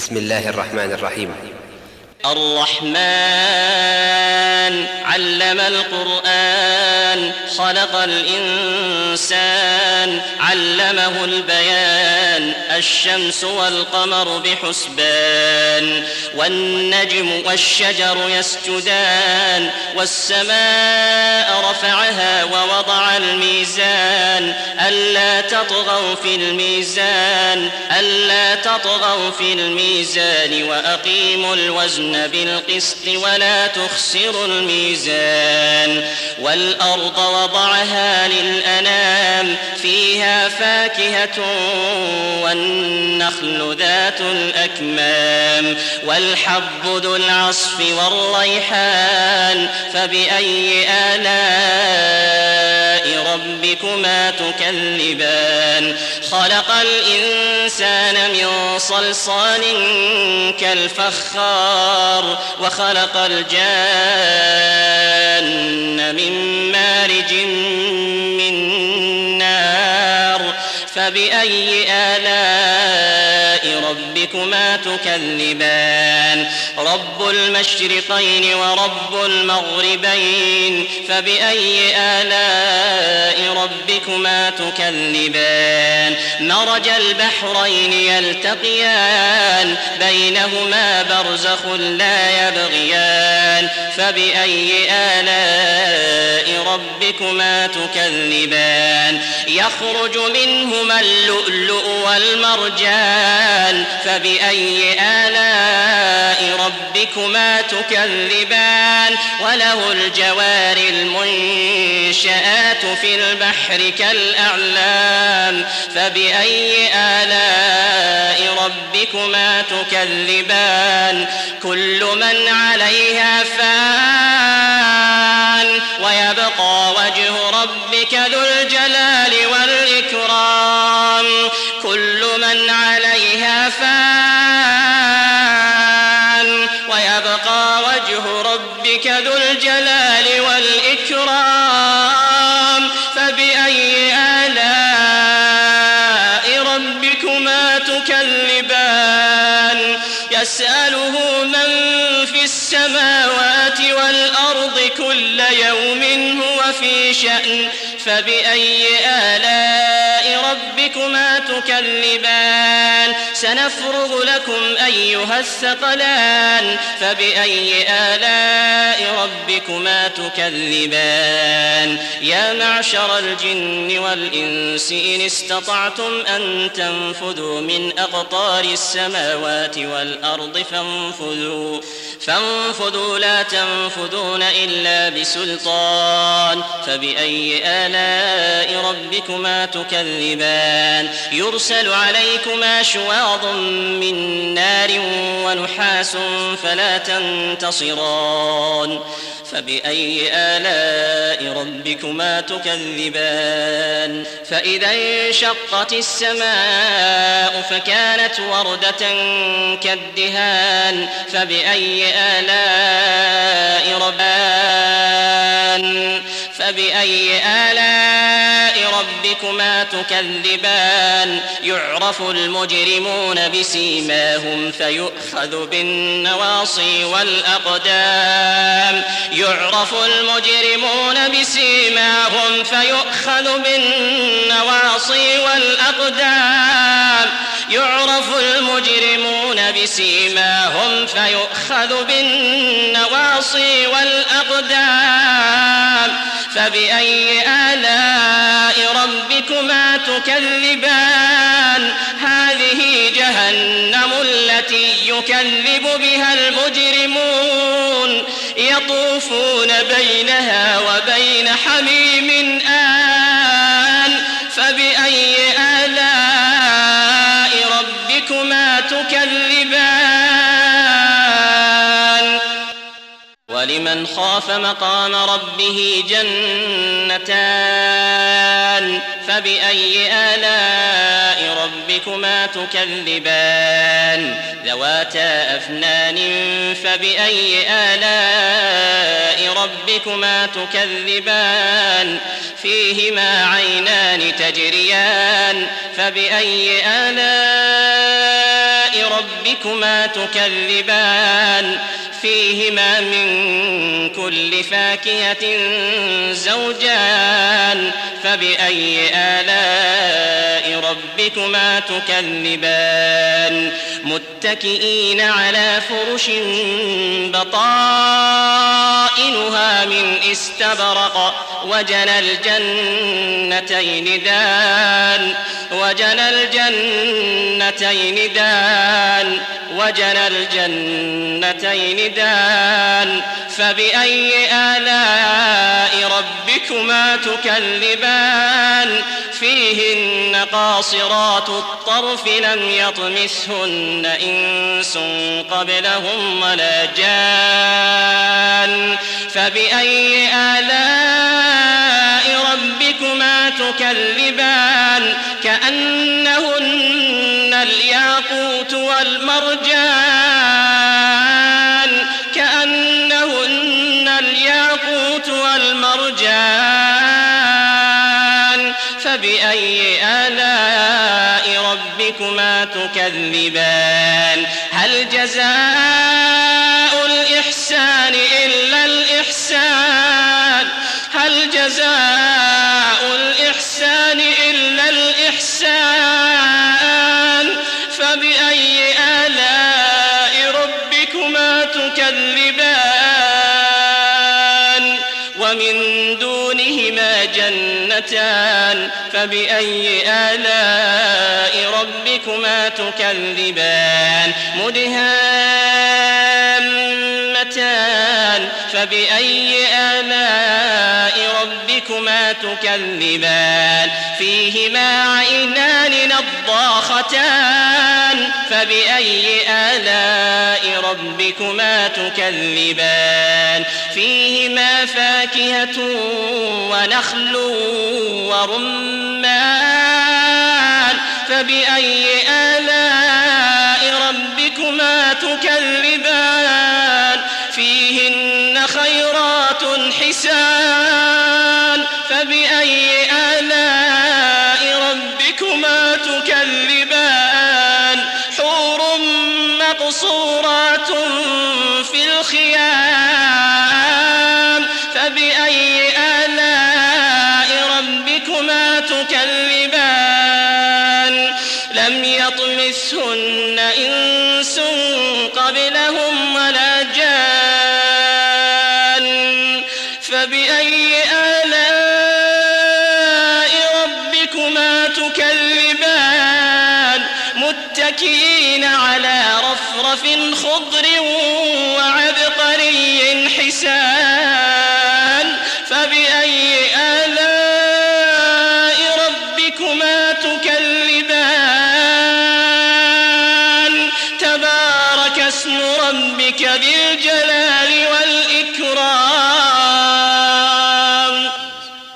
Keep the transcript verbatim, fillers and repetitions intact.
بسم الله الرحمن الرحيم. الرحمن علم القرآن خلق الإنسان علمه البيان الشمس والقمر بحسبان والنجم والشجر يسجدان والسماء رفعها ووضع الميزان ألا تطغوا في الميزان ألا تطغوا في الميزان وأقيموا الوزن بالقسط ولا تخسروا الميزان والأرض وضعها للأنام فيها فاكهة والنخل ذات الأكمام والحب ذو العصف والريحان فبأي آلاء ربكما تكذبان خلق الإنسان من صلصال كالفخار وخلق الجان من مارج من نار فبأي آلاء ربكما تكذبان رب المشرقين ورب المغربين فبأي آلاء ربكما تكذبان مرج البحرين يلتقيان بينهما برزخ لا يبغيان فبأي آلاء ربكما تكذبان يخرج منهما اللؤلؤ والمرجان فبأي آلاء ربكما تكذبان وله الجوار المنشآت في البحر كالأعلام فبأي آلاء ربكما تكذبان كل من عليها فان ويبقى وجه ربك ذو الجلال والإكرام كل من عليها فان ويبقى وجه ربك ذو الجلال والإكرام فبأي آلاء ربكما تكذبان يسأله من في السماوات والأرض كل يوم هو في شأن فبأي آلاء ربكما تكذبان سنفرغ لكم أيها الثقلان فبأي آلاء ربكما تكذبان يا معشر الجن والإنس إن استطعتم أن تنفذوا من أقطار السماوات والأرض فانفذوا فانفذوا لا تنفذون إلا بسلطان فبأي آلاء ربكما تكذبان يرسل عليكما شواظ من نار ونحاس فلا تنتصران فبأي آلاء ربكما تكذبان فإذا انشقت السماء فكانت وردة كالدهان فبأي آلاء ربان فبأي آلاء ربكما تكذبان يعرف المجرمون بسيماهم فيؤخذ بالنواصي والأقدام يعرف المجرمون بسيماهم فيؤخذ بالنواصي والأقدام يعرف المجرمون بسيماهم فيؤخذ بالنواصي والأقدام فبأي آلاء ربكما تكذبان هذه جهنم التي يكذب بها المجرمون يطوفون بينها وبين حميم آن فبأي آلاء ربكما تكذبان ولمن خاف مقام ربه جنتان فبأي آلاء ربكما تكذبان ذواتا أفنان فبأي آلاء ربكما تكذبان فيهما عينان تجريان فبأي آلاء ربكما تكذبان فيهما من كل فاكهة زوجان فبأي آلاء ربكما تكذبان متكئين على فرش بطائنها من استبرق وجنى الجنتين دان وجنى الجنتين دان وجنى الجنتين دان فبأي آلاء ربكما تكذبان فيهن قاصرات الطرف لم يطمثهن إنس قبلهم ولا جان فبأي آلاء ربكما تكذبان كأنهن الياقوت والمرجان كأنهن الياقوت والمرجان فبأي آلاء ربكما تكذبان هل جزاء الإحسان إلا الإحسان هل جزاء الإحسان إلا الإحسان فبأي آلاء ربكما تكذبان ومن دونهما جنتان فبأي آلاء ربكما تكذبان مدهامتان فبأي آلاء ربكما تكذبان فيهما عينان نضاختان فبأي آلاء ربكما تكذبان فيهما فاكهة ونخل ورمان فبأي آلاء ربكما تكذبان فيهن خيرات حسان فبأي آلاء ربكما تكذبان حور مقصورات في الخيام فبأي آلاء ربكما تكذبان لم يطمثهن إنس قبلهم ولا جان فبأي آلاء ربكما تكذبان متكئين على رفرف خضر وعبقري حسان فبأي آلاء ربكما تكذبان تبارك اسم ربك ذي الجلال والإكرام